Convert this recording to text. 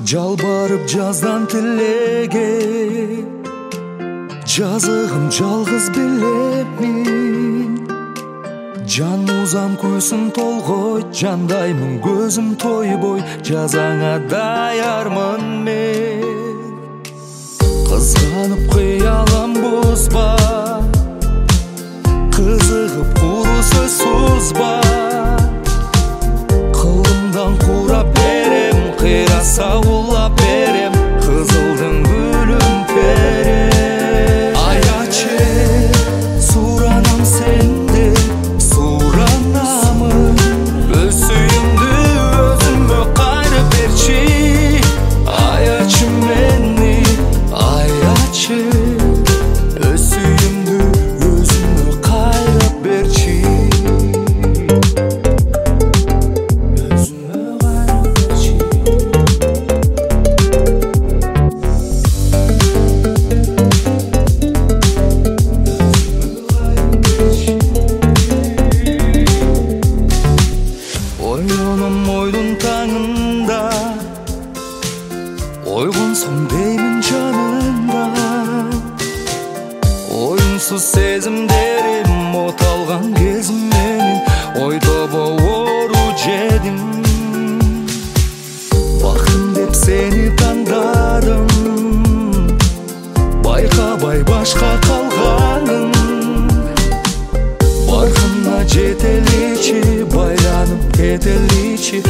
Жалбарып жаздан тилеге, жазығым жалғыз билемин. Жан музам көзім толғой, жандаймын көзім тойбой, жазаңа даярмын мен. Қызғанып қиялам бұзба, қызығып құру сөз созба. Қылымдан қура берем, қираса улап берем, қызылдың гүлін берем. Аяче, суранам сенде, суранамын. Өз сүйімді өзіме қайры берчи. Аячы мені, аячы, өз сүйімді өзіме қайры берчи. Ойдың таңында, ойғын соң деймін жанында. Ойынсыз сезімдерім оталған кезім менің, ой тобы ору жедім. Бақым деп сені таңдадым, байқабай башқа қалғаның. Барқына жетеличи, байланып кетеличи,